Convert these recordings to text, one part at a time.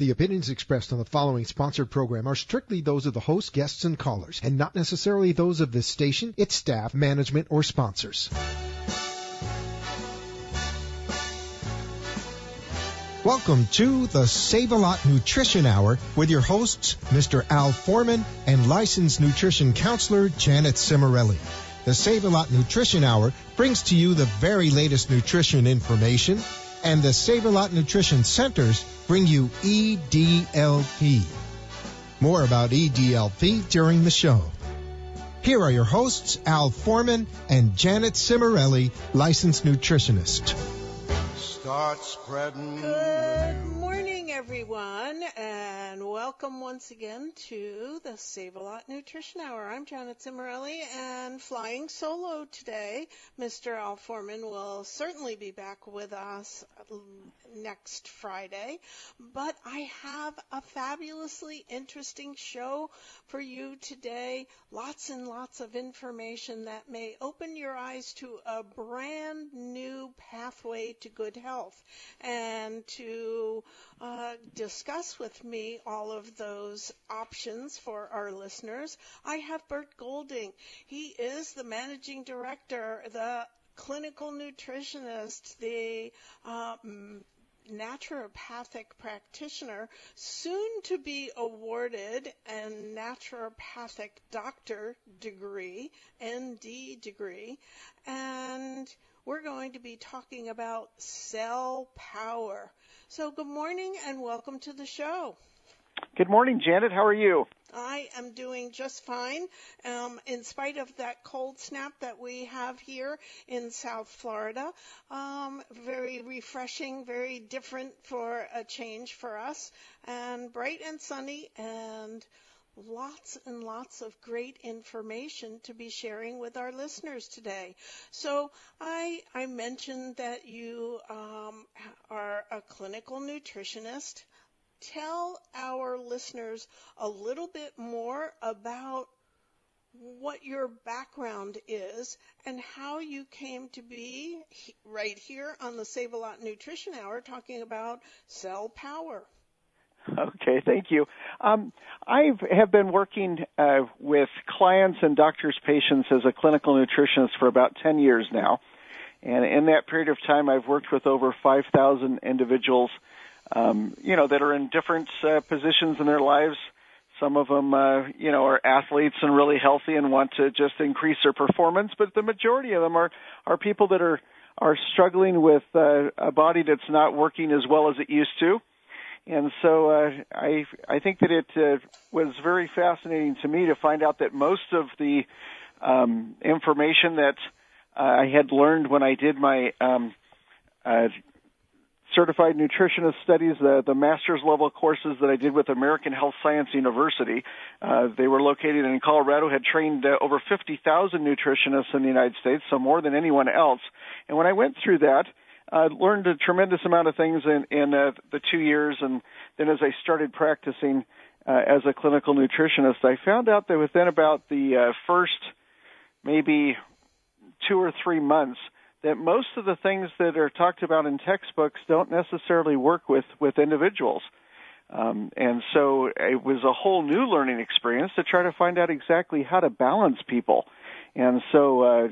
The opinions expressed on the following sponsored program are strictly those of the host, guests, and callers, and not necessarily those of this station, its staff, management, or sponsors. Welcome to the Save-A-Lot Nutrition Hour with your hosts, Mr. Al Foreman and licensed nutrition counselor Janet Cimarelli. The Save-A-Lot Nutrition Hour brings to you the very latest nutrition information, and the Save-A-Lot Nutrition Centers bring you EDLP. More about EDLP during the show. Here are your hosts, Al Foreman and Janet Cimarelli, licensed nutritionist. Start spreading. Good morning, everyone, and welcome once again to the Save-A-Lot Nutrition Hour. I'm Janet Cimarelli, and flying solo today, Mr. Al Foreman will certainly be back with us next Friday, but I have a fabulously interesting show for you today. Lots and lots of information that may open your eyes to a brand new pathway to good health. And to discuss with me all of those options for our listeners, I have Bert Golding. He is the managing director, the clinical nutritionist, the naturopathic practitioner, soon to be awarded a naturopathic doctor degree, ND degree, and we're going to be talking about cell power. So good morning and welcome to the show. Good morning, Janet. How are you? I am doing just fine, in spite of that cold snap that we have here in South Florida. Very refreshing, very different for a change for us, and bright and sunny, and lots and lots of great information to be sharing with our listeners today. So I mentioned that you are a clinical nutritionist. Tell our listeners a little bit more about what your background is and how you came to be right here on the Save-A-Lot Nutrition Hour talking about cell power. Okay, thank you. I have been working with clients and doctors' patients as a clinical nutritionist for about 10 years now. And in that period of time, I've worked with over 5,000 individuals, that are in different positions in their lives. Some of them, are athletes and really healthy and want to just increase their performance. But the majority of them are people that are struggling with a body that's not working as well as it used to. And so I think that it was very fascinating to me to find out that most of the information that I had learned when I did my certified nutritionist studies, the master's level courses that I did with American Health Science University. They were located in Colorado, had trained over 50,000 nutritionists in the United States, so more than anyone else. And when I went through that, I learned a tremendous amount of things in the 2 years, and then as I started practicing as a clinical nutritionist, I found out that within about the first maybe 2 or 3 months, that most of the things that are talked about in textbooks don't necessarily work with individuals. And so it was a whole new learning experience to try to find out exactly how to balance people. And so,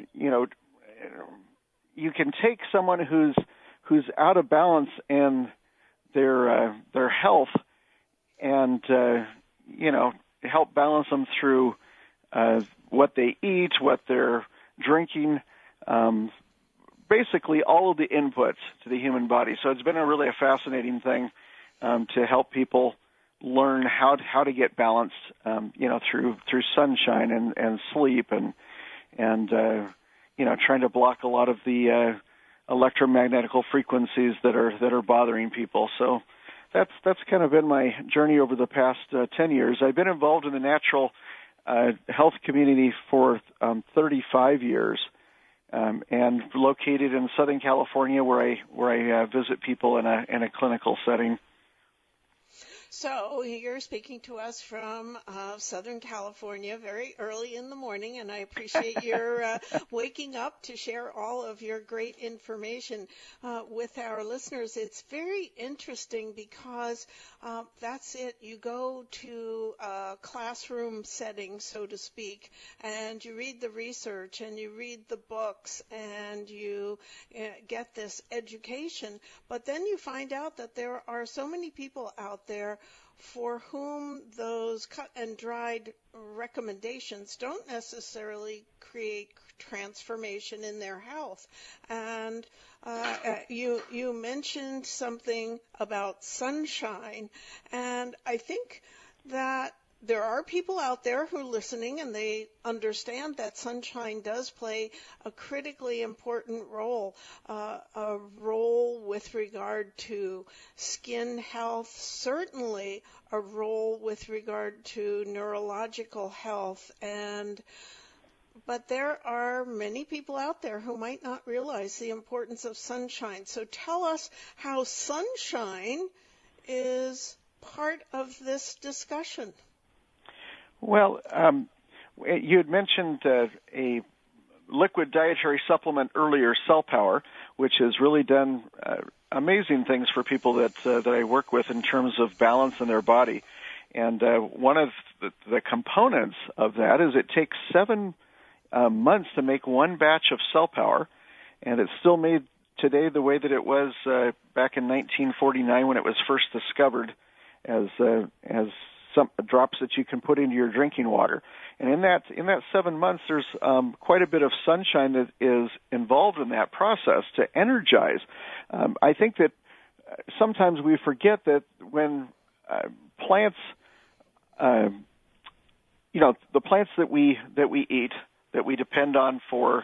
you can take someone who's out of balance in their health and, help balance them through what they eat, what they're drinking, basically all of the inputs to the human body. So it's been really a fascinating thing to help people learn how to get balanced, through sunshine and sleep and trying to block a lot of the electromagnetical frequencies that are bothering people. So that's kind of been my journey over the past 10 years. I've been involved in the natural health community for 35 years. And located in Southern California, where I visit people in a clinical setting. So you're speaking to us from Southern California very early in the morning, and I appreciate your waking up to share all of your great information with our listeners. It's very interesting because that's it. You go to a classroom setting, so to speak, and you read the research and you read the books and you get this education, but then you find out that there are so many people out there for whom those cut and dried recommendations don't necessarily create transformation in their health. And you mentioned something about sunshine, and I think that there are people out there who are listening and they understand that sunshine does play a critically important role, a role with regard to skin health, certainly a role with regard to neurological health, but there are many people out there who might not realize the importance of sunshine. So tell us how sunshine is part of this discussion. Well, you had mentioned a liquid dietary supplement earlier, Cell Power, which has really done amazing things for people that I work with in terms of balance in their body. And one of the components of that is it takes 7 months to make one batch of Cell Power, and it's still made today the way that it was back in 1949 when it was first discovered as some drops that you can put into your drinking water. And in that 7 months, there's quite a bit of sunshine that is involved in that process to energize. I think that sometimes we forget that when plants, the plants that we eat, that we depend on for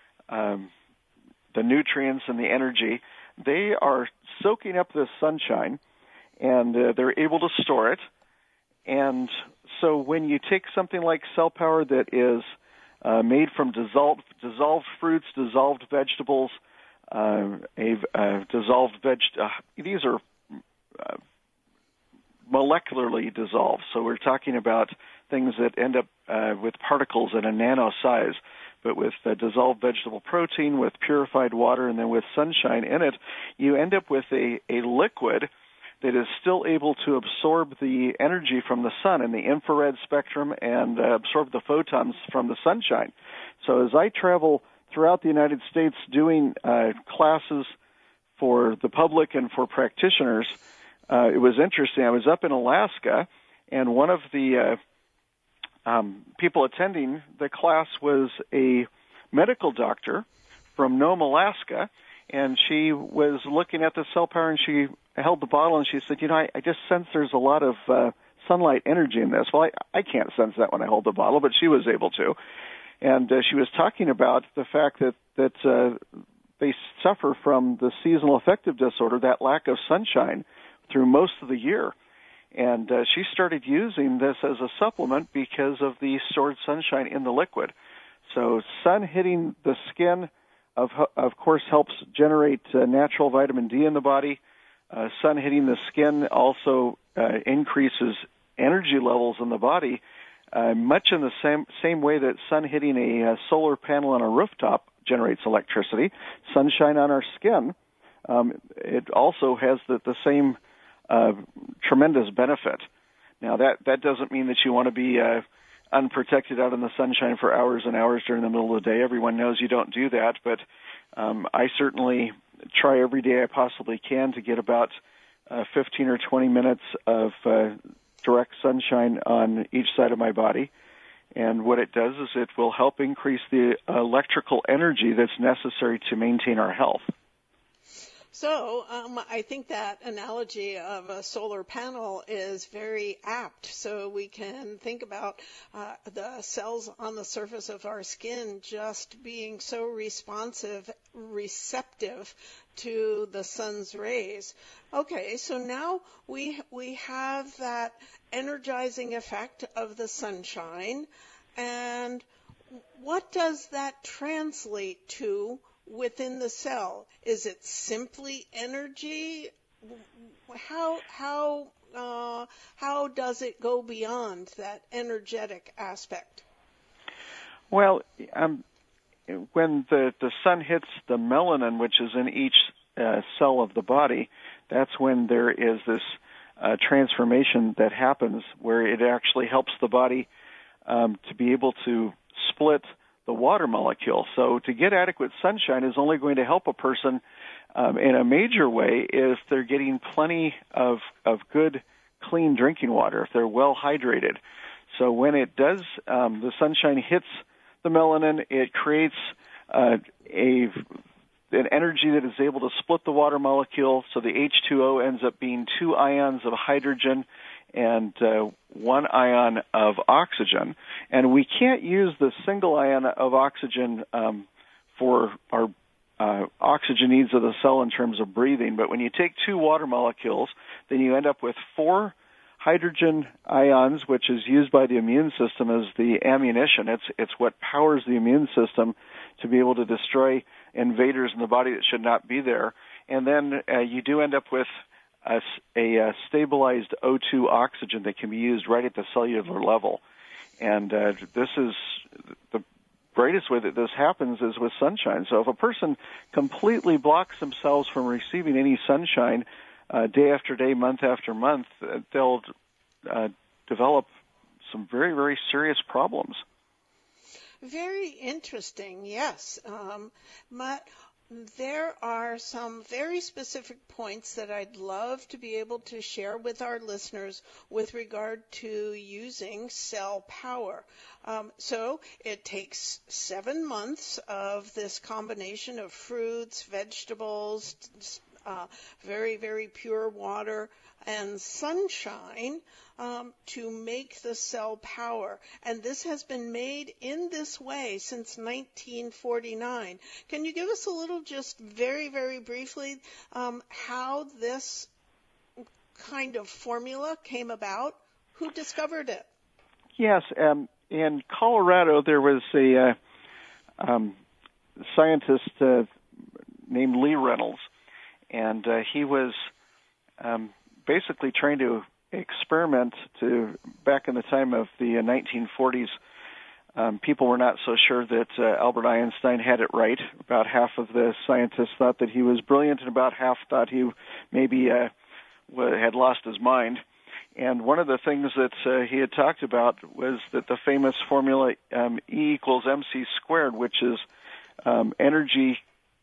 the nutrients and the energy, they are soaking up this sunshine, and they're able to store it. And so when you take something like Cell Power that is made from dissolved fruits, dissolved vegetables, these are molecularly dissolved. So we're talking about things that end up with particles in a nano size, but with dissolved vegetable protein, with purified water, and then with sunshine in it, you end up with a liquid that is still able to absorb the energy from the sun in the infrared spectrum and absorb the photons from the sunshine. So as I travel throughout the United States doing classes for the public and for practitioners, it was interesting. I was up in Alaska, and one of the people attending the class was a medical doctor from Nome, Alaska, and she was looking at the Cell Power, and she held the bottle, and she said, I just sense there's a lot of sunlight energy in this. Well, I can't sense that when I hold the bottle, but she was able to. And she was talking about the fact that they suffer from the seasonal affective disorder, that lack of sunshine, through most of the year. And she started using this as a supplement because of the stored sunshine in the liquid. So sun hitting the skin, of course, helps generate natural vitamin D in the body. Sun hitting the skin also increases energy levels in the body, much in the same way that sun hitting a solar panel on a rooftop generates electricity. Sunshine on our skin, it also has the same tremendous benefit. Now, that doesn't mean that you want to be unprotected out in the sunshine for hours and hours during the middle of the day. Everyone knows you don't do that, but I certainly try every day I possibly can to get about 15 or 20 minutes of direct sunshine on each side of my body. And what it does is it will help increase the electrical energy that's necessary to maintain our health. So I think that analogy of a solar panel is very apt. So we can think about the cells on the surface of our skin just being so receptive to the sun's rays. Okay, so now we have that energizing effect of the sunshine. And what does that translate to within the cell? Is does it go beyond that energetic aspect? Well, when the sun hits the melanin, which is in each cell of the body, that's when there is this transformation that happens where it actually helps the body to be able to split the water molecule. So to get adequate sunshine is only going to help a person in a major way if they're getting plenty of good, clean drinking water, if they're well hydrated. So when it does, the sunshine hits the melanin, it creates an energy that is able to split the water molecule, so the H2O ends up being 2 ions of hydrogen and 1 ion of oxygen. And we can't use the single ion of oxygen for our oxygen needs of the cell in terms of breathing. But when you take 2 water molecules, then you end up with 4 hydrogen ions, which is used by the immune system as the ammunition. It's what powers the immune system to be able to destroy invaders in the body that should not be there. And then you do end up with a stabilized O2 oxygen that can be used right at the cellular level. And this is the greatest way that this happens is with sunshine. So if a person completely blocks themselves from receiving any sunshine day after day, month after month, they'll develop some very, very serious problems. Very interesting, yes. There are some very specific points that I'd love to be able to share with our listeners with regard to using cell power. So it takes 7 months of this combination of fruits, vegetables, very, very pure water, and sunshine to make the cell power. And this has been made in this way since 1949. Can you give us a little, just very, very briefly, how this kind of formula came about? Who discovered it? Yes, in Colorado there was a scientist named Lee Reynolds, and he was basically trying to experiment back in the time of the 1940s. People were not so sure that Albert Einstein had it right. About half of the scientists thought that he was brilliant, and about half thought he maybe had lost his mind. And one of the things that he had talked about was that the famous formula E equals mc squared, which is energy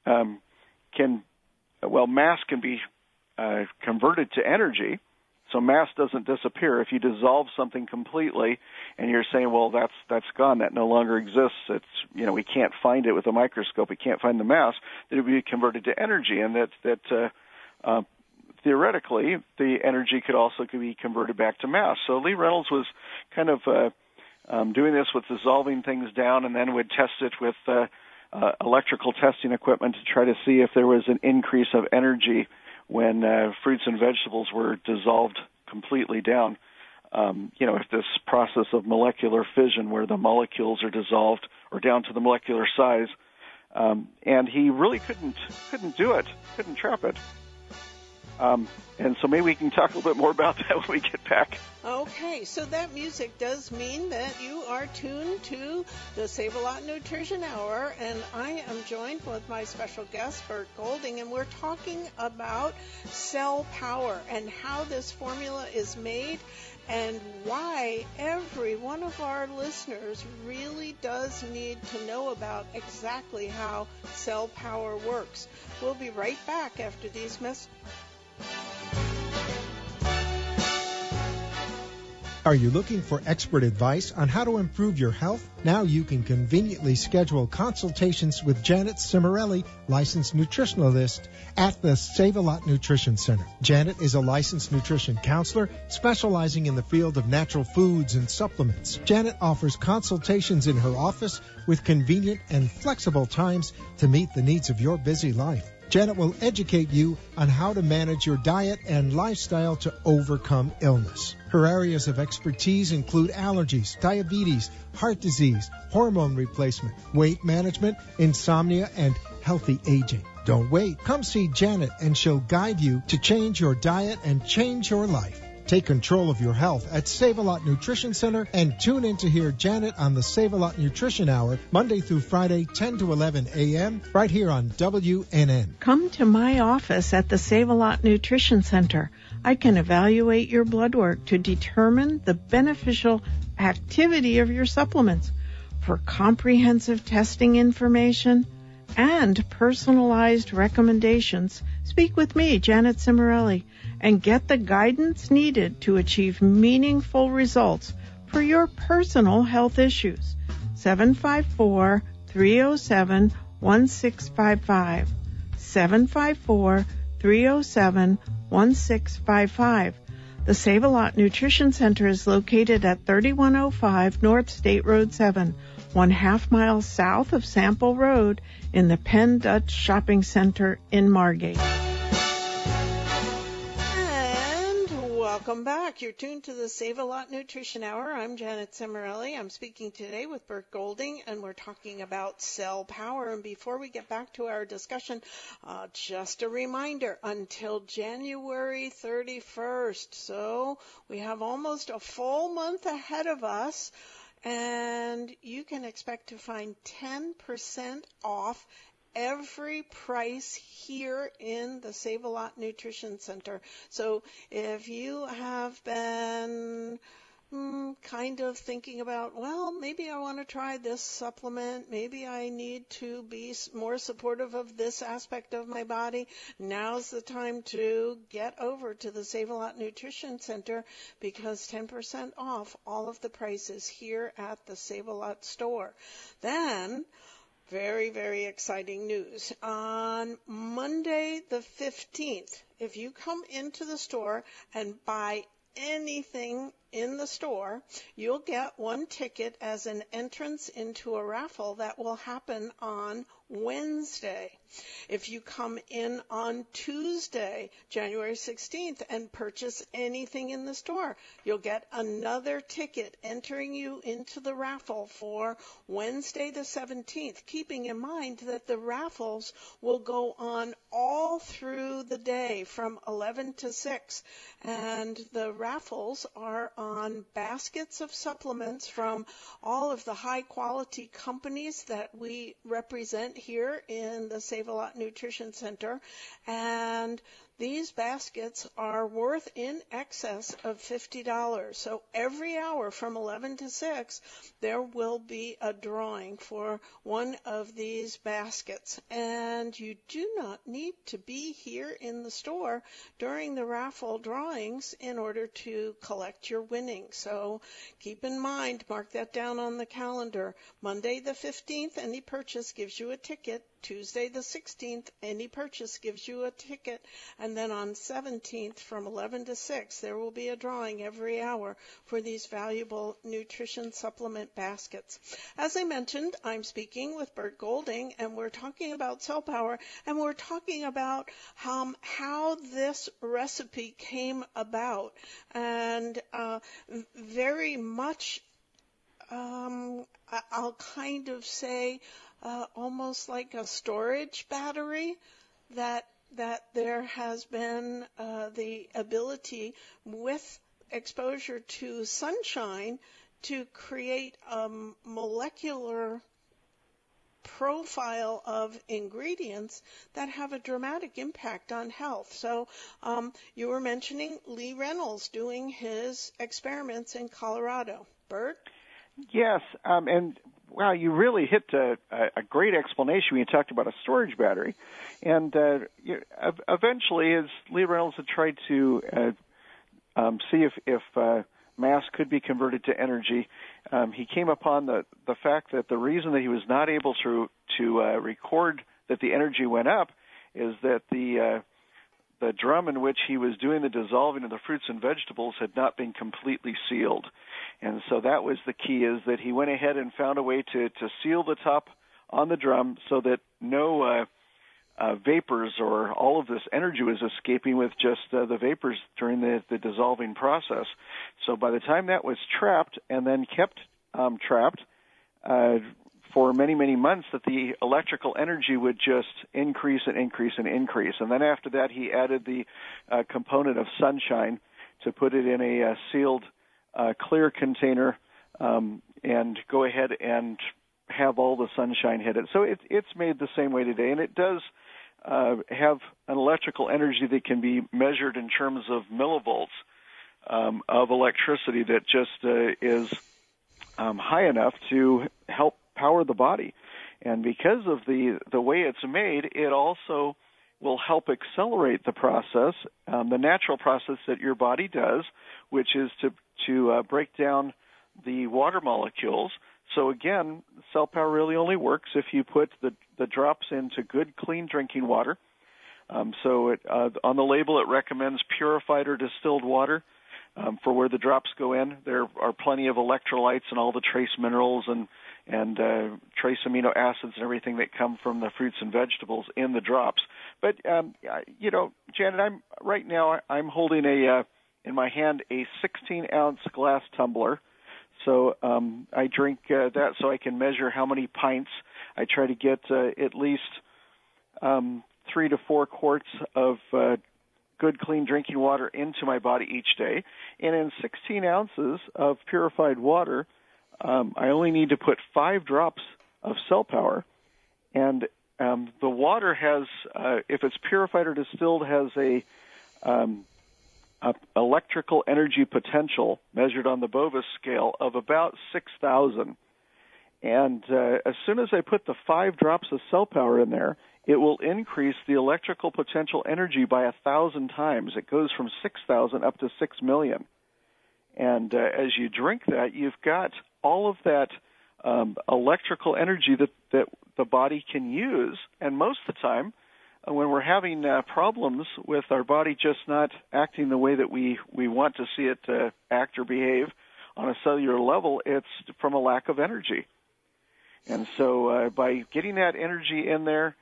mass can be converted to energy. So mass doesn't disappear. If you dissolve something completely and you're saying, well, that's gone, that no longer exists, we can't find it with a microscope, we can't find the mass, then it would be converted to energy, and that theoretically the energy could also be converted back to mass. So Lee Reynolds was kind of doing this with dissolving things down, and then would test it with electrical testing equipment to try to see if there was an increase of energy when fruits and vegetables were dissolved completely down. If this process of molecular fission where the molecules are dissolved or down to the molecular size, and he really couldn't do it, couldn't trap it. And so maybe we can talk a little bit more about that when we get back. Okay, so that music does mean that you are tuned to the Save-A-Lot Nutrition Hour, and I am joined with my special guest, Bert Golding, and we're talking about cell power and how this formula is made and why every one of our listeners really does need to know about exactly how cell power works. We'll be right back after these messages. Are you looking for expert advice on how to improve your health? Now you can conveniently schedule consultations with Janet Cimarelli, licensed nutritionalist at the Save-A-Lot Nutrition Center. Janet is a licensed nutrition counselor specializing in the field of natural foods and supplements. Janet offers consultations in her office with convenient and flexible times to meet the needs of your busy life. Janet will educate you on how to manage your diet and lifestyle to overcome illness. Her areas of expertise include allergies, diabetes, heart disease, hormone replacement, weight management, insomnia, and healthy aging. Don't wait. Come see Janet and she'll guide you to change your diet and change your life. Take control of your health at Save-A-Lot Nutrition Center and tune in to hear Janet on the Save-A-Lot Nutrition Hour, Monday through Friday, 10 to 11 a.m., right here on WNN. Come to my office at the Save-A-Lot Nutrition Center. I can evaluate your blood work to determine the beneficial activity of your supplements. For comprehensive testing information and personalized recommendations, speak with me, Janet Cimarelli, and get the guidance needed to achieve meaningful results for your personal health issues. 754-307-1655. 754-307-1655. The Save-A-Lot Nutrition Center is located at 3105 North State Road 7, 1/2 mile south of Sample Road in the Penn Dutch Shopping Center in Margate. Welcome back. You're tuned to the Save-A-Lot Nutrition Hour. I'm Janet Cimarelli. I'm speaking today with Bert Golding, and we're talking about cell power. And before we get back to our discussion, just a reminder, until January 31st. So we have almost a full month ahead of us, and you can expect to find 10% off every price here in the Save-A-Lot Nutrition Center. So if you have been kind of thinking about, well, maybe I want to try this supplement, maybe I need to be more supportive of this aspect of my body, now's the time to get over to the Save-A-Lot Nutrition Center, because 10% off all of the prices here at the Save-A-Lot store. Then, very, very exciting news. On Monday the 15th, if you come into the store and buy anything in the store, you'll get one ticket as an entrance into a raffle that will happen on Wednesday. If you come in on Tuesday, January 16th, and purchase anything in the store, you'll get another ticket entering you into the raffle for Wednesday the 17th, keeping in mind that the raffles will go on all through the day from 11 to 6. And the raffles are on baskets of supplements from all of the high-quality companies that we represent here in the Save-A-Lot Nutrition Center, and these baskets are worth in excess of $50. So every hour from 11 to 6, there will be a drawing for one of these baskets. And you do not need to be here in the store during the raffle drawings in order to collect your winnings. So keep in mind, mark that down on the calendar. Monday the 15th, any purchase gives you a ticket. Tuesday the 16th, any purchase gives you a ticket. And then on 17th from 11 to 6, there will be a drawing every hour for these valuable nutrition supplement baskets. As I mentioned, I'm speaking with Bert Golding, and we're talking about cell power, and we're talking about how this recipe came about. And very much, I'll kind of say, almost like a storage battery, that there has been the ability with exposure to sunshine to create a molecular profile of ingredients that have a dramatic impact on health. So you were mentioning Lee Reynolds doing his experiments in Colorado. Bert? Yes, and wow, you really hit a great explanation when you talked about a storage battery. And eventually, as Lee Reynolds had tried to see if mass could be converted to energy, he came upon the fact that the reason that he was not able to record that the energy went up is that the drum in which he was doing the dissolving of the fruits and vegetables had not been completely sealed. And so that was the key, is that he went ahead and found a way to seal the top on the drum so that no vapors or all of this energy was escaping with just the vapors during the dissolving process. So by the time that was trapped and then kept trapped for many, many months, that the electrical energy would just increase and increase and increase. And then after that, he added the component of sunshine to put it in a sealed, clear container, and go ahead and have all the sunshine hit it. So it's made the same way today, and it does have an electrical energy that can be measured in terms of millivolts of electricity that just is high enough to help power the body. And because of the way it's made, it also will help accelerate the process, the natural process that your body does, which is to break down the water molecules. So again, Cell Power really only works if you put the drops into good, clean drinking water. So on the label, it recommends purified or distilled water for where the drops go in. There are plenty of electrolytes and all the trace minerals and trace amino acids and everything that come from the fruits and vegetables in the drops. But Janet, right now I'm holding in my hand a 16-ounce glass tumbler. So I drink that so I can measure how many pints. I try to get at least 3 to 4 quarts of good, clean drinking water into my body each day. And in 16 ounces of purified water, I only need to put 5 drops of Cell Power. And the water has, if it's purified or distilled, has a electrical energy potential measured on the Bovis scale of about 6,000. And as soon as I put the 5 drops of Cell Power in there, it will increase the electrical potential energy by 1,000 times. It goes from 6,000 up to 6 million. And as you drink that, you've got all of that electrical energy that the body can use. And most of the time, when we're having problems with our body just not acting the way that we want to see it act or behave on a cellular level, it's from a lack of energy. And so by getting that energy in there,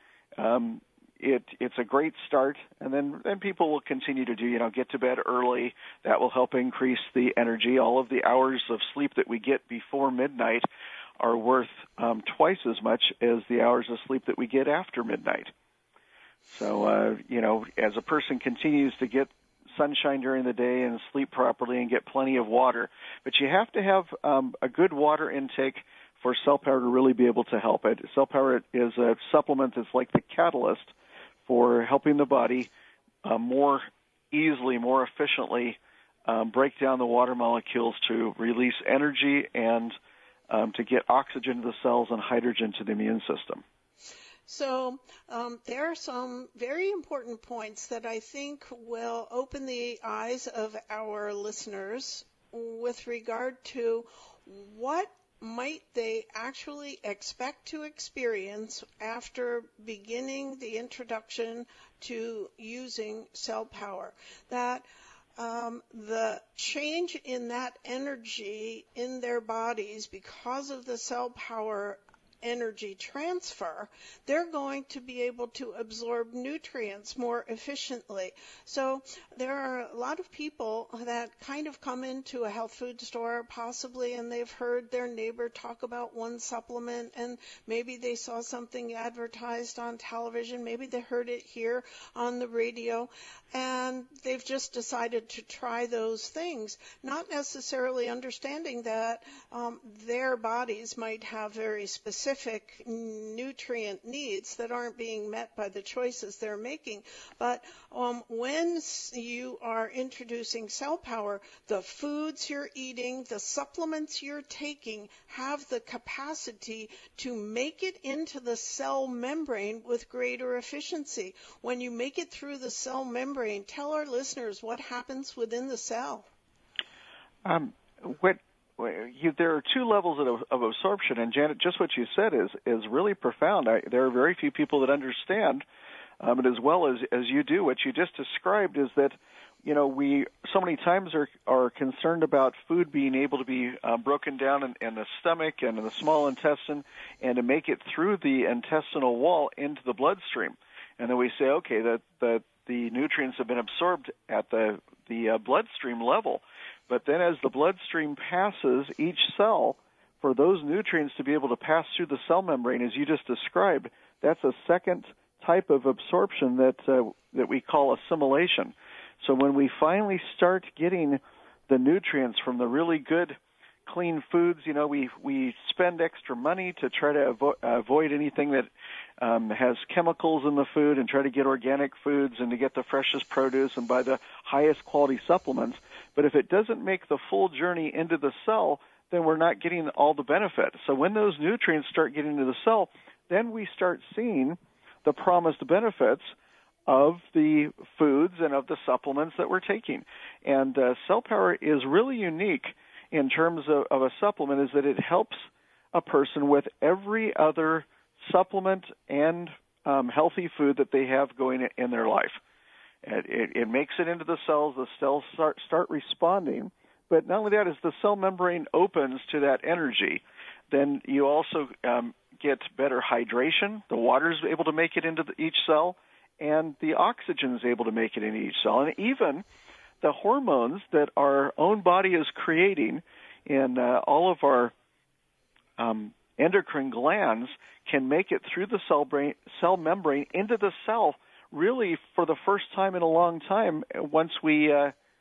it's a great start. And then people will continue to do, get to bed early. That will help increase the energy. All of the hours of sleep that we get before midnight are worth twice as much as the hours of sleep that we get after midnight. So, as a person continues to get sunshine during the day and sleep properly and get plenty of water, but you have to have a good water intake for Cell Power to really be able to help it. Cell Power is a supplement that's like the catalyst for helping the body more easily, more efficiently break down the water molecules to release energy and to get oxygen to the cells and hydrogen to the immune system. So there are some very important points that I think will open the eyes of our listeners with regard to what might they actually expect to experience after beginning the introduction to using Cell Power. That the change in that energy in their bodies because of the Cell Power energy transfer, they're going to be able to absorb nutrients more efficiently. So there are a lot of people that kind of come into a health food store possibly, and they've heard their neighbor talk about one supplement, and maybe they saw something advertised on television, maybe they heard it here on the radio, and they've just decided to try those things, not necessarily understanding that their bodies might have very specific nutrient needs that aren't being met by the choices they're making. But when you are introducing Cell Power, the foods you're eating, the supplements you're taking have the capacity to make it into the cell membrane with greater efficiency. When you make it through the cell membrane, tell our listeners what happens within the cell. There are 2 levels of absorption, and Janet, just what you said is really profound. There are very few people that understand it as well as you do. What you just described is that, we so many times are concerned about food being able to be broken down in the stomach and in the small intestine and to make it through the intestinal wall into the bloodstream. And then we say, okay, that the nutrients have been absorbed at the bloodstream level. But then as the bloodstream passes each cell, for those nutrients to be able to pass through the cell membrane, as you just described, that's a second type of absorption that we call assimilation. So when we finally start getting the nutrients from the really good, clean foods, we spend extra money to try to avoid anything that has chemicals in the food and try to get organic foods and to get the freshest produce and buy the highest quality supplements. But if it doesn't make the full journey into the cell, then we're not getting all the benefit. So when those nutrients start getting into the cell, then we start seeing the promised benefits of the foods and of the supplements that we're taking. And Cell Power is really unique in terms of a supplement, is that it helps a person with every other supplement and healthy food that they have going in their life. It makes it into the cells start responding. But not only that, as the cell membrane opens to that energy, then you also get better hydration. The water is able to make it into each cell, and the oxygen is able to make it into each cell. And even the hormones that our own body is creating in all of our endocrine glands can make it through the cell membrane into the cell, really for the first time in a long time, once we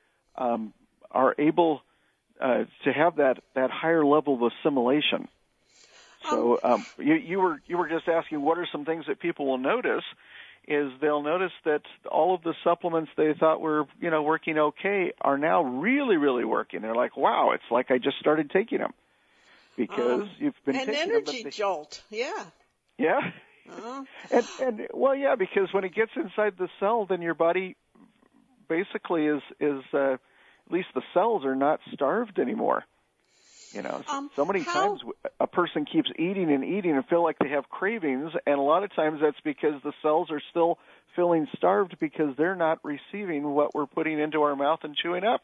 are able to have that higher level of assimilation. So you were just asking what are some things that people will notice. Is they'll notice that all of the supplements they thought were, working okay are now really, really working. They're like, wow, it's like I just started taking them because you've been taking them. An energy jolt, yeah. Yeah. And well, yeah, because when it gets inside the cell, then your body basically is at least the cells are not starved anymore. So many times a person keeps eating and feel like they have cravings, and a lot of times that's because the cells are still feeling starved because they're not receiving what we're putting into our mouth and chewing up.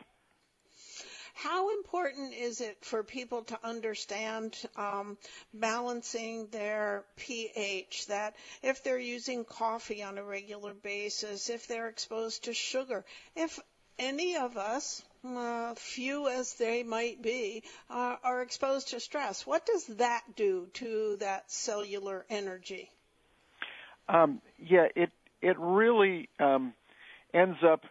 How important is it for people to understand balancing their pH, that if they're using coffee on a regular basis, if they're exposed to sugar, if any of us, few as they might be, are exposed to stress, what does that do to that cellular energy? It really ends up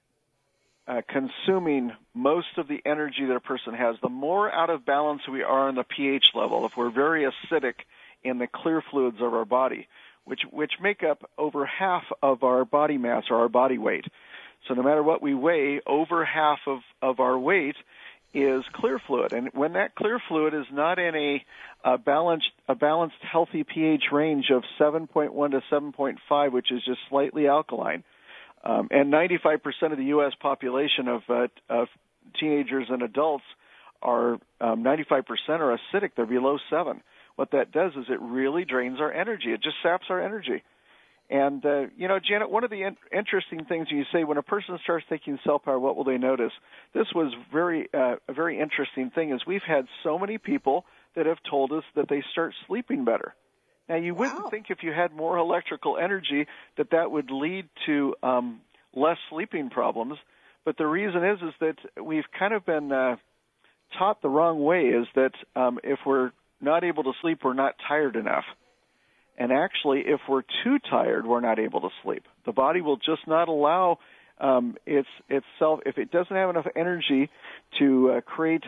consuming most of the energy that a person has. The more out of balance we are in the pH level, if we're very acidic in the clear fluids of our body, which make up over half of our body mass or our body weight. So no matter what we weigh, over half of our weight is clear fluid. And when that clear fluid is not in a balanced, healthy pH range of 7.1 to 7.5, which is just slightly alkaline, and 95% of the U.S. population of teenagers and adults are 95% are acidic. They're below 7. What that does is it really drains our energy. It just saps our energy. And, Janet, one of the interesting things you say, when a person starts taking Cell Power, what will they notice? This was a very interesting thing, is we've had so many people that have told us that they start sleeping better. Now, you wouldn't think if you had more electrical energy that would lead to less sleeping problems, but the reason is that we've kind of been taught the wrong way, is that if we're not able to sleep, we're not tired enough. And actually, if we're too tired, we're not able to sleep. The body will just not allow itself, if it doesn't have enough energy to create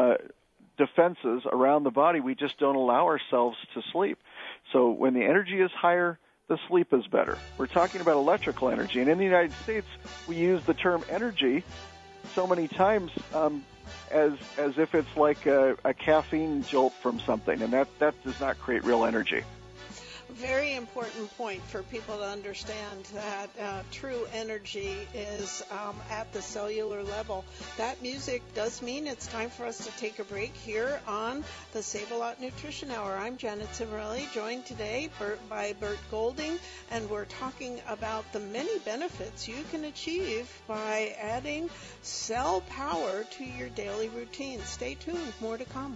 defenses around the body, we just don't allow ourselves to sleep. So when the energy is higher, the sleep is better. We're talking about electrical energy. And in the United States, we use the term energy so many times as if it's like a caffeine jolt from something. And that does not create real energy. Very important point for people to understand that true energy is at the cellular level. That music does mean it's time for us to take a break here on the Save-A-Lot Nutrition Hour. I'm Janet Cimarelli, joined today by Bert Golding, and we're talking about the many benefits you can achieve by adding Cell Power to your daily routine. Stay tuned, more to come.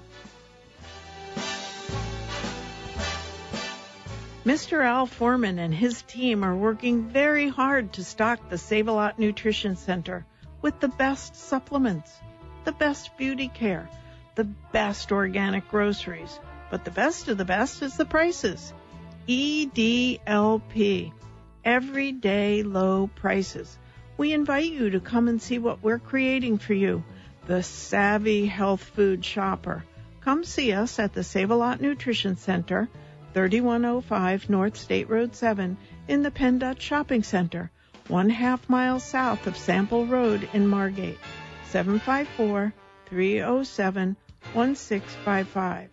Mr. Al Foreman and his team are working very hard to stock the Save-A-Lot Nutrition Center with the best supplements, the best beauty care, the best organic groceries. But the best of the best is the prices. EDLP, everyday low prices. We invite you to come and see what we're creating for you, the Savvy Health Food Shopper. Come see us at the Save-A-Lot Nutrition Center, 3105 North State Road 7 in the PennDOT Shopping Center, 1/2 mile south of Sample Road in Margate, 754-307-1655,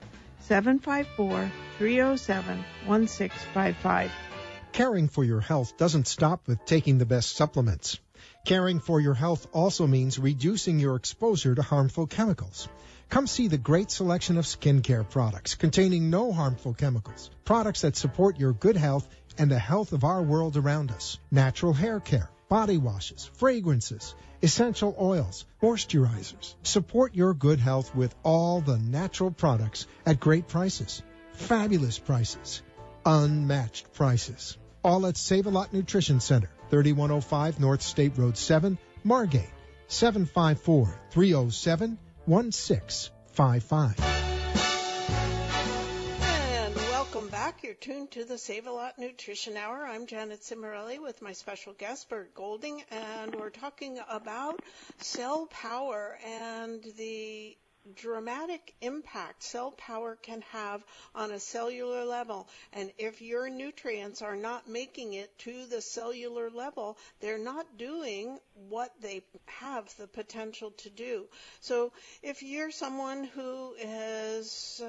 754-307-1655. Caring for your health doesn't stop with taking the best supplements. Caring for your health also means reducing your exposure to harmful chemicals. Come see the great selection of skincare products containing no harmful chemicals, products that support your good health and the health of our world around us. Natural hair care, body washes, fragrances, essential oils, moisturizers. Support your good health with all the natural products at great prices. Fabulous prices. Unmatched prices. All at Save-A-Lot Nutrition Center, 3105 North State Road 7, Margate, 754-307-1655. And welcome back. You're tuned to the Save-A-Lot Nutrition Hour. I'm Janet Cimarelli with my special guest, Bert Golding, and we're talking about cell power and the dramatic impact cell power can have on a cellular level. And if your nutrients are not making it to the cellular level, they're not doing what they have the potential to do. So if you're someone who is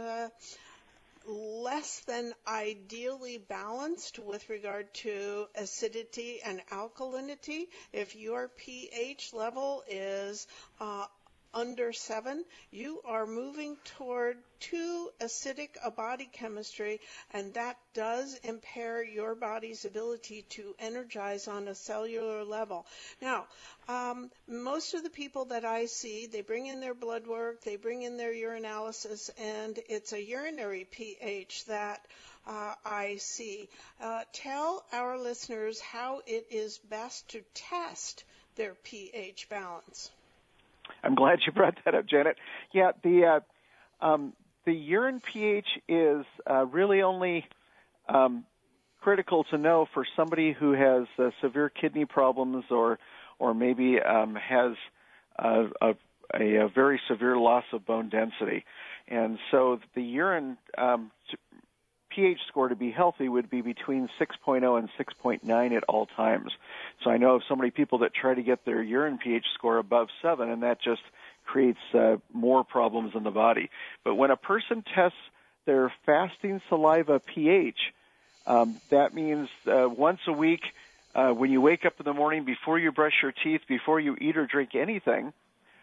less than ideally balanced with regard to acidity and alkalinity, if your pH level is under 7, you are moving toward too acidic a body chemistry, and that does impair your body's ability to energize on a cellular level. Now, most of the people that I see, they bring in their blood work, they bring in their urinalysis, and it's a urinary pH that I see. Tell our listeners how it is best to test their pH balance. I'm glad you brought that up, Janet. Yeah, the urine pH is really only critical to know for somebody who has severe kidney problems or maybe has a very severe loss of bone density. And so the urine pH score to be healthy would be between 6.0 and 6.9 at all times. So I know of so many people that try to get their urine pH score above 7, and that just creates more problems in the body. But when a person tests their fasting saliva pH, that means once a week when you wake up in the morning, before you brush your teeth, before you eat or drink anything,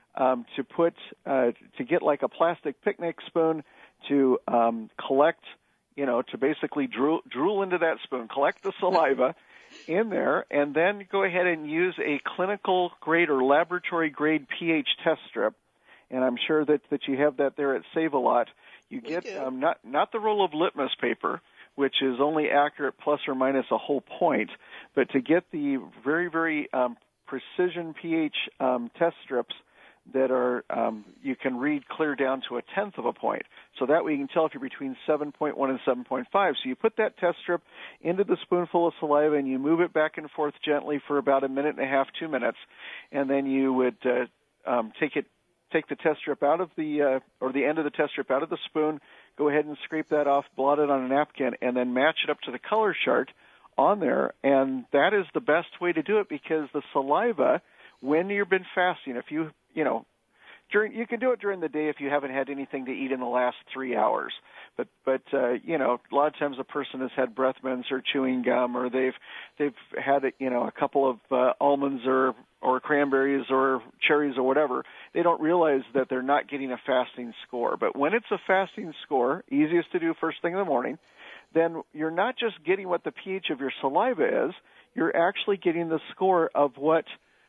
to get like a plastic picnic spoon to collect, to basically drool into that spoon, collect the saliva in there, and then go ahead and use a clinical grade or laboratory grade pH test strip. And I'm sure that you have that there at Save-A-Lot. You get not the roll of litmus paper, which is only accurate plus or minus a whole point, but to get the very, very precision pH test strips that are you can read clear down to 1/10 of a point. So that way you can tell if you're between 7.1 and 7.5. So you put that test strip into the spoonful of saliva and you move it back and forth gently for about 1.5 minutes, 2 minutes, and then you would take the test strip out of the or the end of the test strip out of the spoon, go ahead and scrape that off, blot it on a napkin, and then match it up to the color chart on there. And that is the best way to do it, because the saliva, when you've been fasting, if you you can do it during the day if you haven't had anything to eat in the last 3 hours. But a lot of times a person has had breath mints or chewing gum, or they've had a couple of almonds or cranberries or cherries or whatever. They don't realize that they're not getting a fasting score. But when it's a fasting score, easiest to do first thing in the morning, then you're not just getting what the pH of your saliva is, you're actually getting the score of what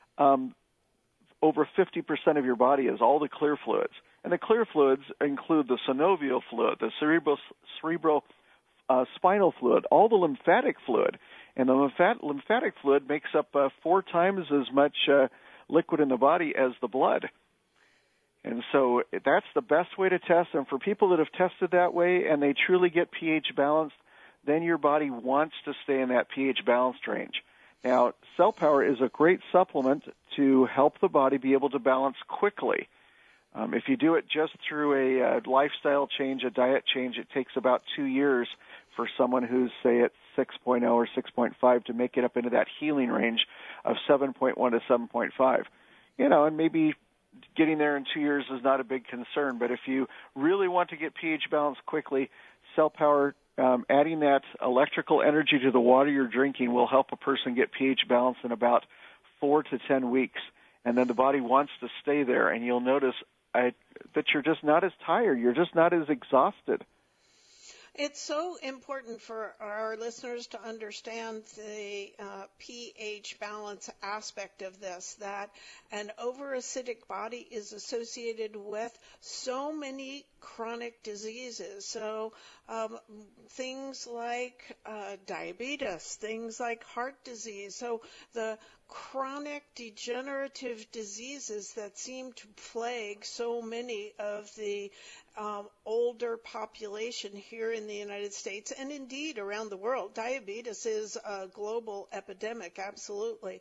over 50% of your body is, all the clear fluids. And the clear fluids include the synovial fluid, the cerebral spinal fluid, all the lymphatic fluid. And the lymphatic fluid makes up 4 times as much liquid in the body as the blood. And so that's the best way to test. And for people that have tested that way and they truly get pH balanced, then your body wants to stay in that pH balanced range. Now, Cell Power is a great supplement to help the body be able to balance quickly. If you do it just through a lifestyle change, a diet change, it takes about 2 years for someone who's, say, at 6.0 or 6.5 to make it up into that healing range of 7.1 to 7.5. And maybe getting there in 2 years is not a big concern, but if you really want to get pH balance quickly, Cell Power, adding that electrical energy to the water you're drinking will help a person get pH balance in about 4 to 10 weeks. And then the body wants to stay there, and you'll notice that you're just not as tired. You're just not as exhausted. It's so important for our listeners to understand the pH balance aspect of this, that an overacidic body is associated with so many chronic diseases. So things like diabetes, things like heart disease. So the chronic degenerative diseases that seem to plague so many of the older population here in the United States and indeed around the world. Diabetes is a global epidemic, absolutely.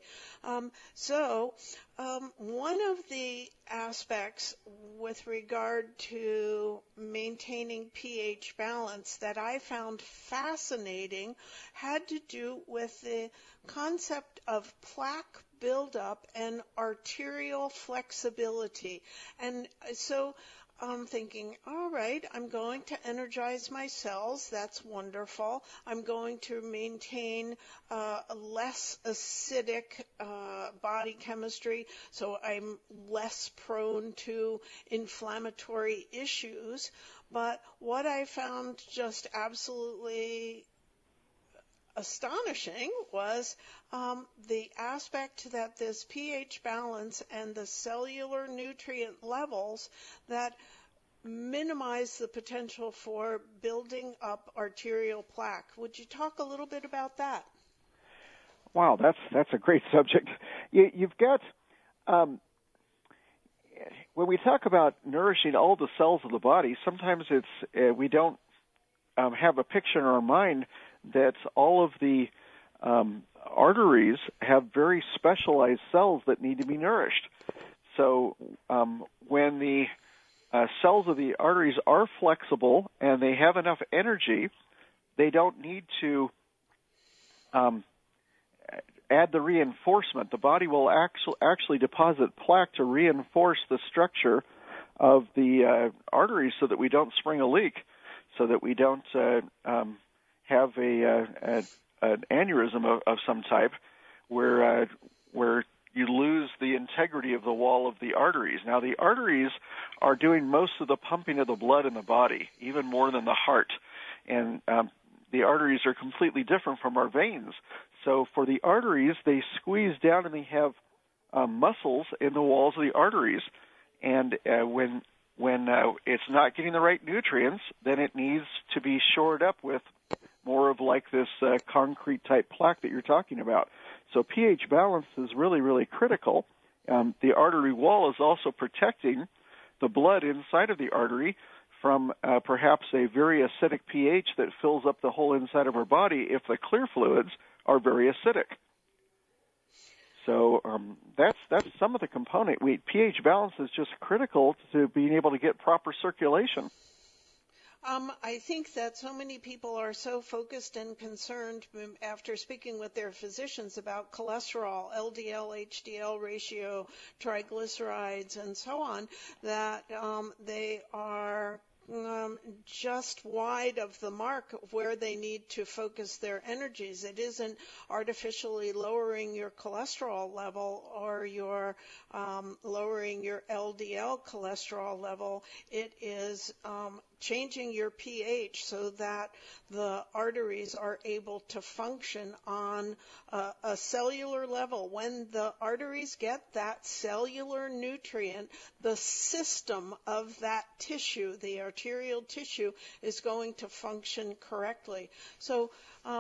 One of the aspects with regard to maintaining pH balance that I found fascinating had to do with the concept of plaque buildup and arterial flexibility. And so I'm thinking, all right, I'm going to energize my cells. That's wonderful. I'm going to maintain a less acidic body chemistry, so I'm less prone to inflammatory issues. But what I found just absolutely astonishing was the aspect that this pH balance and the cellular nutrient levels that minimize the potential for building up arterial plaque. Would you talk a little bit about that? Wow, that's a great subject. You've got when we talk about nourishing all the cells of the body, sometimes it's we don't have a picture in our mind that all of the arteries have very specialized cells that need to be nourished. So when the cells of the arteries are flexible and they have enough energy, they don't need to add the reinforcement. The body will actually deposit plaque to reinforce the structure of the arteries so that we don't spring a leak, so that we don't have an aneurysm of some type where you lose the integrity of the wall of the arteries. Now, the arteries are doing most of the pumping of the blood in the body, even more than the heart. And the arteries are completely different from our veins. So for the arteries, they squeeze down and they have muscles in the walls of the arteries. And when it's not getting the right nutrients, then it needs to be shored up with more of like this concrete-type plaque that you're talking about. So pH balance is really, really critical. The artery wall is also protecting the blood inside of the artery from perhaps a very acidic pH that fills up the whole inside of our body if the clear fluids are very acidic. So that's some of the component. pH balance is just critical to being able to get proper circulation. I think that so many people are so focused and concerned after speaking with their physicians about cholesterol, LDL, HDL ratio, triglycerides, and so on, that they are just wide of the mark of where they need to focus their energies. It isn't artificially lowering your cholesterol level or your lowering your LDL cholesterol level. It is changing your pH so that the arteries are able to function on a cellular level. When the arteries get that cellular nutrient, the system of that tissue, the arterial tissue, is going to function correctly. So,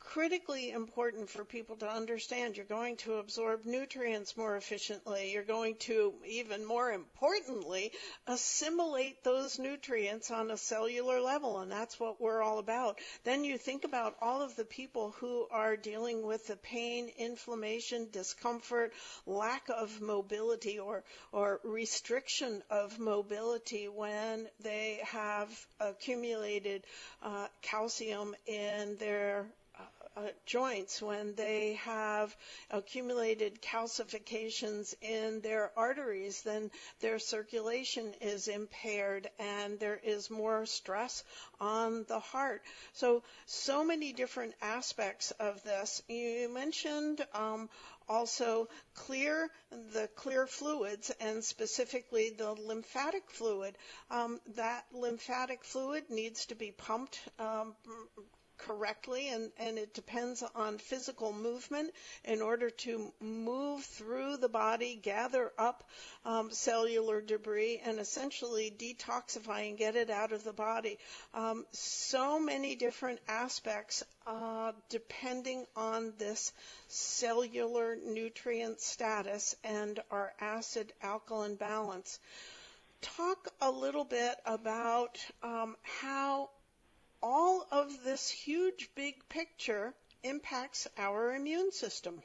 critically important for people to understand. You're going to absorb nutrients more efficiently. You're going to, even more importantly, assimilate those nutrients on a cellular level, and that's what we're all about. Then you think about all of the people who are dealing with the pain, inflammation, discomfort, lack of mobility or restriction of mobility when they have accumulated calcium in their joints, when they have accumulated calcifications in their arteries, then their circulation is impaired and there is more stress on the heart. So many different aspects of this. You mentioned also the clear fluids, and specifically the lymphatic fluid. That lymphatic fluid needs to be pumped correctly, and it depends on physical movement in order to move through the body, gather up cellular debris, and essentially detoxify and get it out of the body. So many different aspects depending on this cellular nutrient status and our acid-alkaline balance. Talk a little bit about how all of this huge big picture impacts our immune system.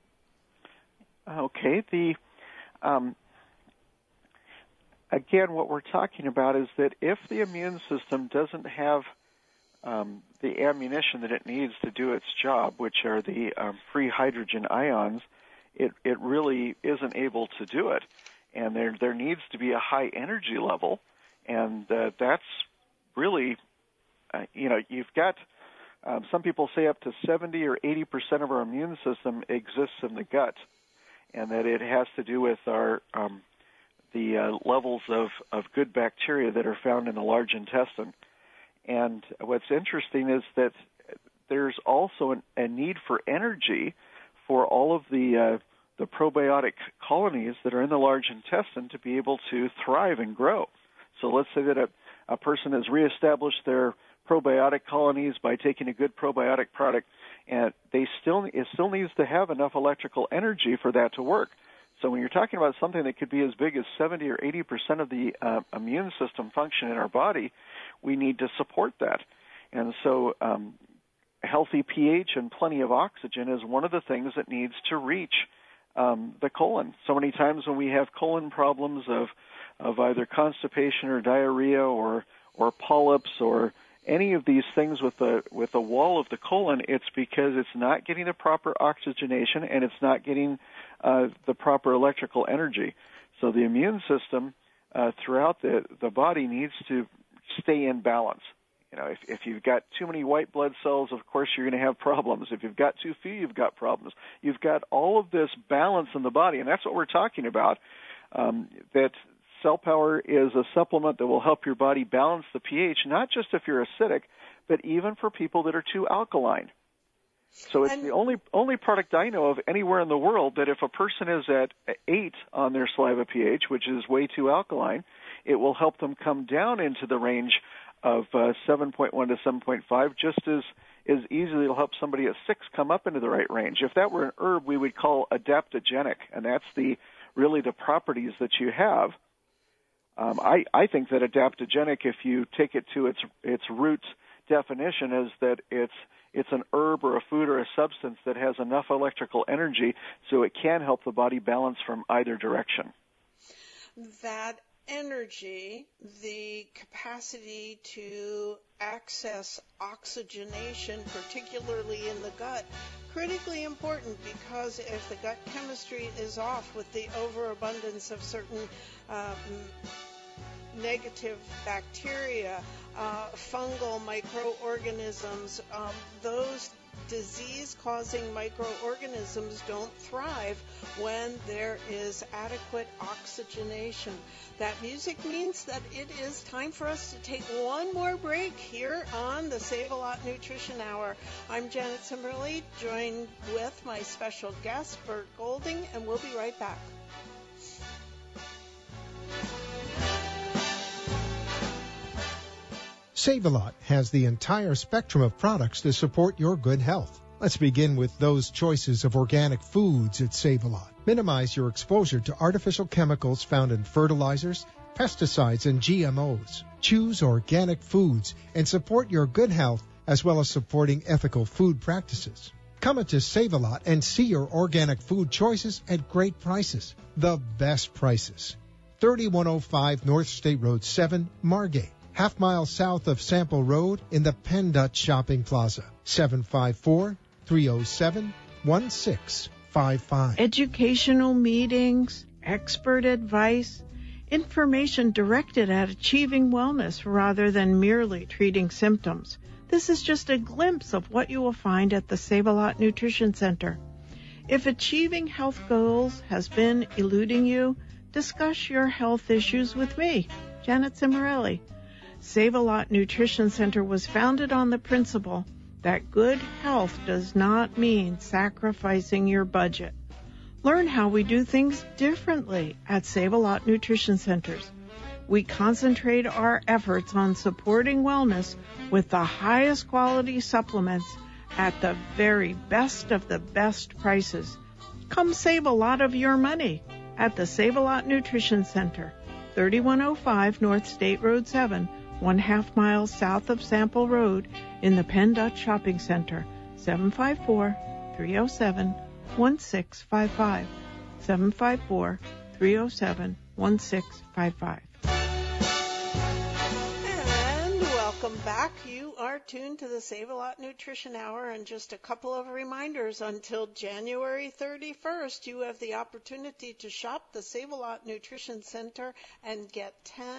Okay. Again, what we're talking about is that if the immune system doesn't have the ammunition that it needs to do its job, which are the free hydrogen ions, it really isn't able to do it. And there needs to be a high energy level, and that's really you've got some people say up to 70 or 80% of our immune system exists in the gut, and that it has to do with our the levels of good bacteria that are found in the large intestine. And what's interesting is that there's also a need for energy for all of the probiotic colonies that are in the large intestine to be able to thrive and grow. So let's say that a person has reestablished their probiotic colonies by taking a good probiotic product, and it still needs to have enough electrical energy for that to work. So when you're talking about something that could be as big as 70 or 80% of the immune system function in our body, we need to support that. And so healthy pH and plenty of oxygen is one of the things that needs to reach the colon. So many times when we have colon problems of either constipation or diarrhea or polyps or any of these things with the wall of the colon, it's because it's not getting the proper oxygenation and it's not getting the proper electrical energy. So the immune system throughout the body needs to stay in balance. If you've got too many white blood cells, of course you're going to have problems. If you've got too few, you've got problems. You've got all of this balance in the body, and that's what we're talking about, that Cell Power is a supplement that will help your body balance the pH, not just if you're acidic, but even for people that are too alkaline. So it's the only product I know of anywhere in the world that if a person is at 8 on their saliva pH, which is way too alkaline, it will help them come down into the range of 7.1 to 7.5, just as easily it'll help somebody at 6 come up into the right range. If that were an herb, we would call adaptogenic, and that's really the properties that you have. I think that adaptogenic, if you take it to its root definition, is that it's an herb or a food or a substance that has enough electrical energy so it can help the body balance from either direction. That energy, the capacity to access oxygenation, particularly in the gut, critically important, because if the gut chemistry is off with the overabundance of certain negative bacteria, fungal microorganisms, those disease-causing microorganisms don't thrive when there is adequate oxygenation. That music means that it is time for us to take one more break here on the Save-A-Lot Nutrition Hour. I'm Janet Cimberly, joined with my special guest, Bert Golding, and we'll be right back. Save-A-Lot has the entire spectrum of products to support your good health. Let's begin with those choices of organic foods at Save-A-Lot. Minimize your exposure to artificial chemicals found in fertilizers, pesticides, and GMOs. Choose organic foods and support your good health as well as supporting ethical food practices. Come into Save-A-Lot and see your organic food choices at great prices. The best prices. 3105 North State Road 7, Margate. Half-mile south of Sample Road in the Penn Dutch Shopping Plaza. 754-307-1655. Educational meetings, expert advice, information directed at achieving wellness rather than merely treating symptoms. This is just a glimpse of what you will find at the Save-A-Lot Nutrition Center. If achieving health goals has been eluding you, discuss your health issues with me, Janet Cimarelli. Save-A-Lot Nutrition Center was founded on the principle that good health does not mean sacrificing your budget. Learn how we do things differently at Save-A-Lot Nutrition Centers. We concentrate our efforts on supporting wellness with the highest quality supplements at the very best of the best prices. Come save a lot of your money at the Save-A-Lot Nutrition Center, 3105 North State Road 7, 1/2 mile south of Sample Road in the Penn Dutch Shopping Center, 754-307-1655, 754-307-1655. And welcome back. You are tuned to the Save-A-Lot Nutrition Hour, and just a couple of reminders. Until January 31st, you have the opportunity to shop the Save-A-Lot Nutrition Center and get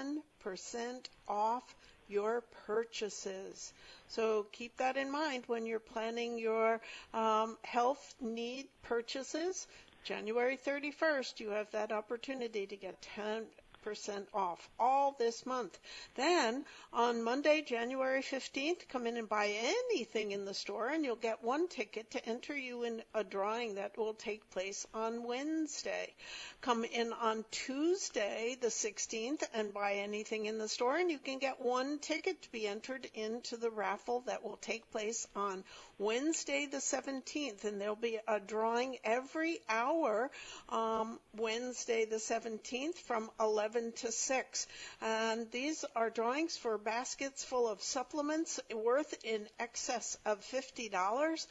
10% off your purchases. So keep that in mind when you're planning your health need purchases. January 31st, you have that opportunity to get 10% off all this month. Then on Monday, January 15th, come in and buy anything in the store and you'll get one ticket to enter you in a drawing that will take place on Wednesday. Come in on Tuesday, the 16th, and buy anything in the store and you can get one ticket to be entered into the raffle that will take place on Wednesday, the 17th, and there'll be a drawing every hour Wednesday, the 17th, from 11 to 6. And these are drawings for baskets full of supplements worth in excess of $50.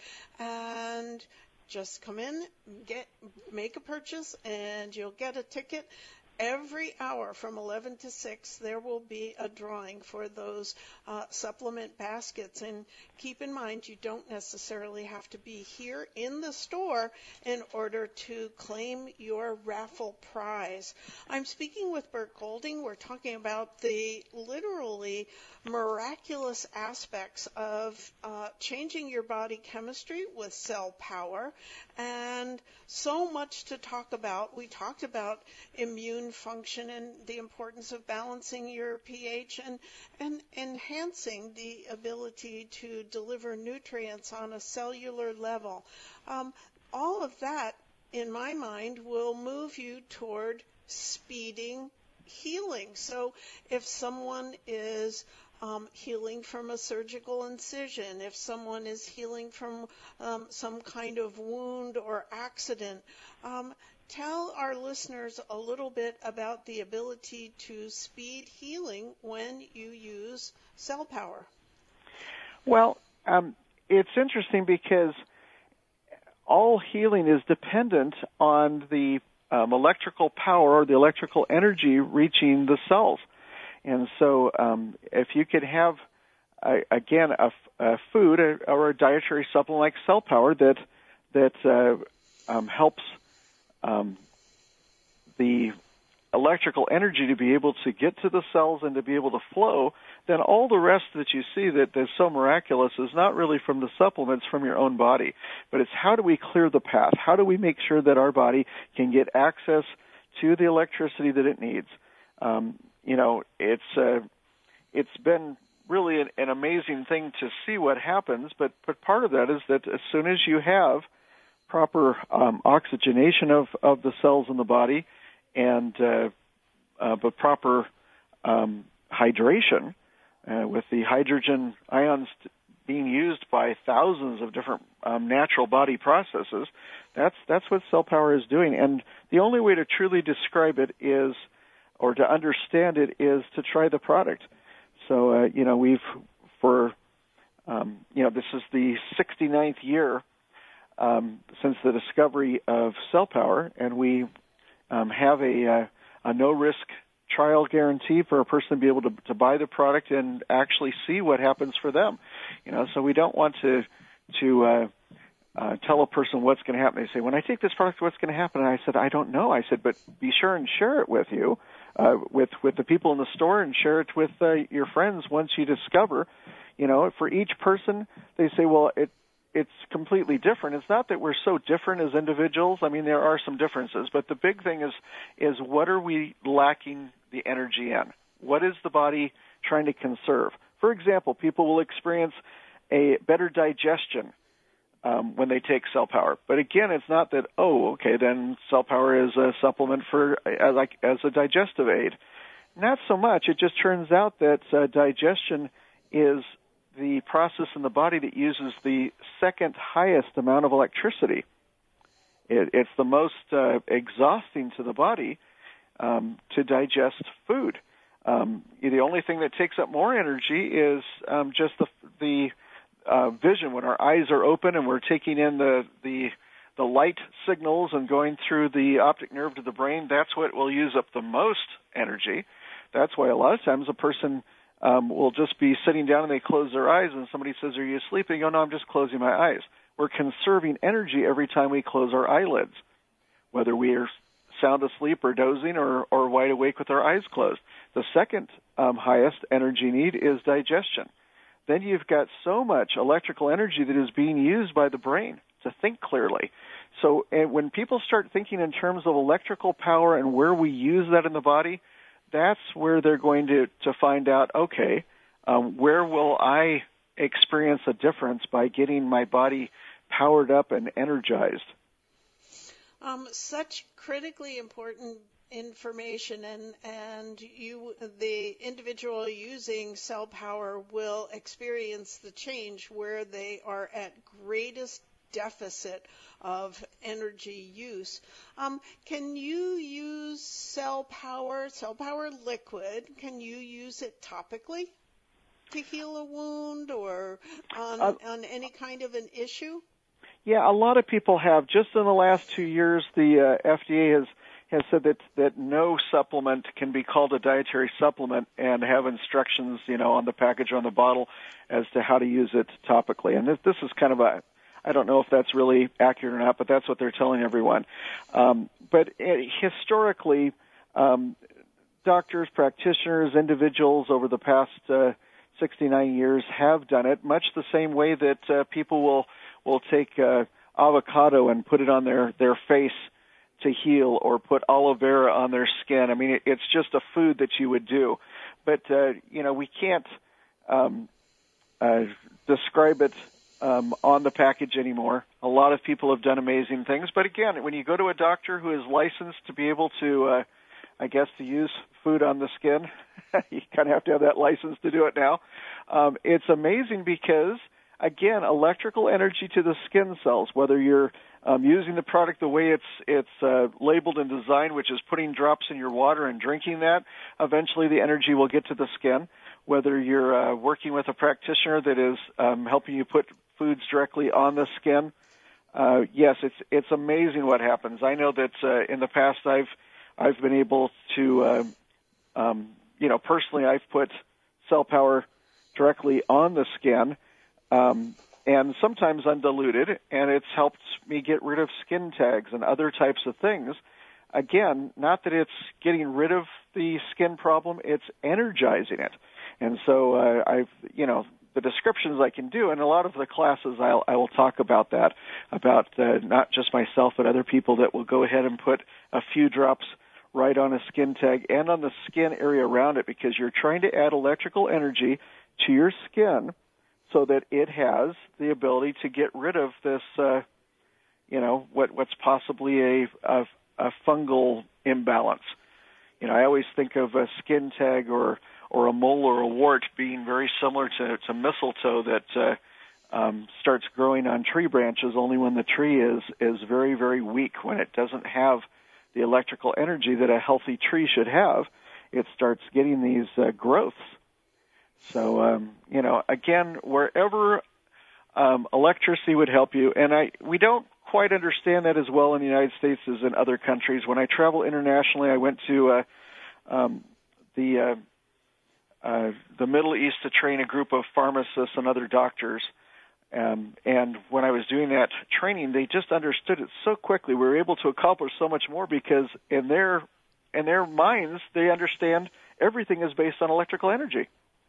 And just come in, make a purchase, and you'll get a ticket. Every hour from 11 to 6, there will be a drawing for those supplement baskets. And keep in mind, you don't necessarily have to be here in the store in order to claim your raffle prize. I'm speaking with Bert Golding. We're talking about the literally miraculous aspects of changing your body chemistry with cell power, and so much to talk about. We talked about immune function and the importance of balancing your pH and enhancing the ability to deliver nutrients on a cellular level. All of that, in my mind, will move you toward speeding healing. So if someone is healing from a surgical incision, if someone is healing from some kind of wound or accident, tell our listeners a little bit about the ability to speed healing when you use cell power. Well, it's interesting because all healing is dependent on the electrical power or the electrical energy reaching the cells. And so if you could have, again, a food or a dietary supplement like cell power that helps the electrical energy to be able to get to the cells and to be able to flow, then all the rest that you see that is so miraculous is not really from the supplements, from your own body, but it's how do we clear the path? How do we make sure that our body can get access to the electricity that it needs? It's been really an amazing thing to see what happens, but part of that is that as soon as you have proper oxygenation of the cells in the body and but proper hydration with the hydrogen ions being used by thousands of different natural body processes. That's what cell power is doing. And the only way to truly describe it is, or to understand it, is to try the product. So, this is the 69th year since the discovery of cell power, and we have a no-risk trial guarantee for a person to be able to buy the product and actually see what happens for them. So we don't want to tell a person what's going to happen. They say, when I take this product, what's going to happen? And I said, I don't know. I said, but be sure and share it with you, with the people in the store, and share it with your friends once you discover. For each person, they say, well, it's completely different. It's not that we're so different as individuals. I mean, there are some differences, but the big thing is what are we lacking the energy in? What is the body trying to conserve? For example, people will experience a better digestion when they take cell power. But again, it's not that, then cell power is a supplement as a digestive aid. Not so much. It just turns out that digestion is the process in the body that uses the second highest amount of electricity. It's the most exhausting to the body to digest food. The only thing that takes up more energy is just the vision. When our eyes are open and we're taking in the light signals and going through the optic nerve to the brain, that's what will use up the most energy. That's why a lot of times a person will just be sitting down and they close their eyes, and somebody says, "Are you asleep?" And you go, "No, I'm just closing my eyes." We're conserving energy every time we close our eyelids, whether we are sound asleep or dozing or wide awake with our eyes closed. The second highest energy need is digestion. Then you've got so much electrical energy that is being used by the brain to think clearly. So when people start thinking in terms of electrical power and where we use that in the body, that's where they're going to find out, where will I experience a difference by getting my body powered up and energized? Such critically important information, and the individual using cell power will experience the change where they are at greatest deficit of energy use. Can you use cell power liquid? Can you use it topically to heal a wound or on any kind of an issue? Yeah, a lot of people have. Just in the last 2 years, the FDA has said that no supplement can be called a dietary supplement and have instructions, on the package or on the bottle as to how to use it topically. And this is kind of I don't know if that's really accurate or not, but that's what they're telling everyone. But historically, doctors, practitioners, individuals over the past 69 years have done it much the same way that people will take avocado and put it on their face to heal, or put aloe vera on their skin. I mean, it's just a food that you would do. But, we can't describe it on the package anymore. A lot of people have done amazing things. But again, when you go to a doctor who is licensed to be able to, to use food on the skin, you kind of have to have that license to do it now. It's amazing because, again, electrical energy to the skin cells, whether you're using the product the way it's labeled and designed, which is putting drops in your water and drinking that, eventually the energy will get to the skin. Whether you're working with a practitioner that is helping you put foods directly on the skin, yes, it's amazing what happens. I know that in the past I've been able to, personally I've put cell power directly on the skin, and sometimes undiluted, and it's helped me get rid of skin tags and other types of things. Again, not that it's getting rid of the skin problem, it's energizing it. And so the descriptions I can do, and a lot of the classes I will talk about that, about not just myself but other people that will go ahead and put a few drops right on a skin tag and on the skin area around it, because you're trying to add electrical energy to your skin so that it has the ability to get rid of this, what's possibly a fungal imbalance. I always think of a skin tag or a mole or a wart being very similar to mistletoe that starts growing on tree branches only when the tree is very, very weak, when it doesn't have the electrical energy that a healthy tree should have. It starts getting these growths. So, again, wherever electricity would help you, and we don't quite understand that as well in the United States as in other countries. When I travel internationally, I went to the Middle East to train a group of pharmacists and other doctors. And when I was doing that training, they just understood it so quickly. We were able to accomplish so much more because in their minds, they understand everything is based on electrical energy.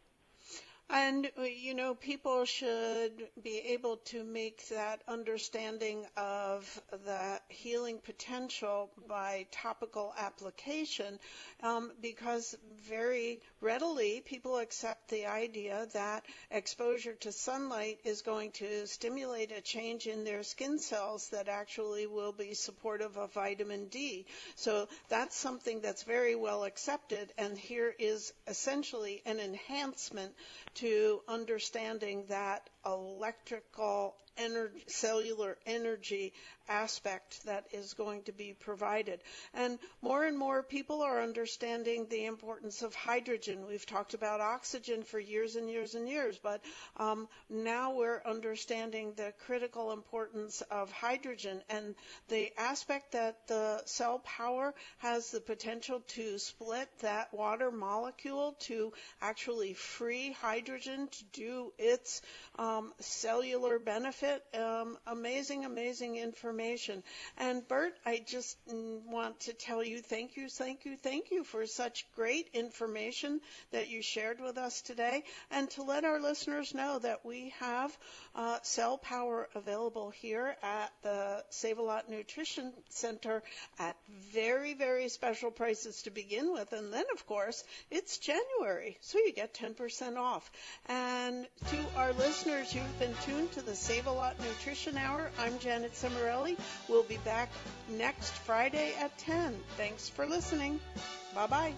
And, people should be able to make that understanding of the healing potential by topical application because very readily people accept the idea that exposure to sunlight is going to stimulate a change in their skin cells that actually will be supportive of vitamin D. So that's something that's very well accepted, and here is essentially an enhancement to understanding that electrical cellular energy aspect that is going to be provided. And more people are understanding the importance of hydrogen. We've talked about oxygen for years and years and years, but now we're understanding the critical importance of hydrogen and the aspect that the cell power has the potential to split that water molecule to actually free hydrogen to do its cellular benefit. Amazing information. And Bert, I just want to tell you thank you for such great information that you shared with us today, and to let our listeners know that we have Cell Power available here at the Save-A-Lot Nutrition Center at very, very special prices to begin with, and then of course it's January, so you get 10% off. And to our listeners who've been tuned to the Save-A-Lot Nutrition Hour, I'm Janet Cimarelli. We'll be back next Friday at 10. Thanks for listening. Bye-bye.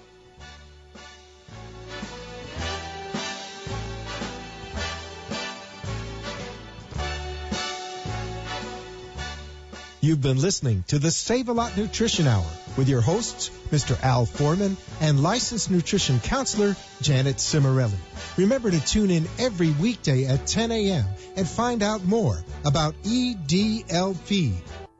You've been listening to the Save-A-Lot Nutrition Hour with your hosts, Mr. Al Foreman and licensed nutrition counselor, Janet Cimarelli. Remember to tune in every weekday at 10 a.m. and find out more about EDLP.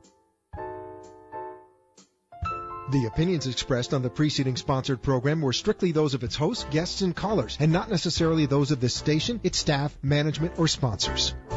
The opinions expressed on the preceding sponsored program were strictly those of its hosts, guests, and callers, and not necessarily those of this station, its staff, management, or sponsors.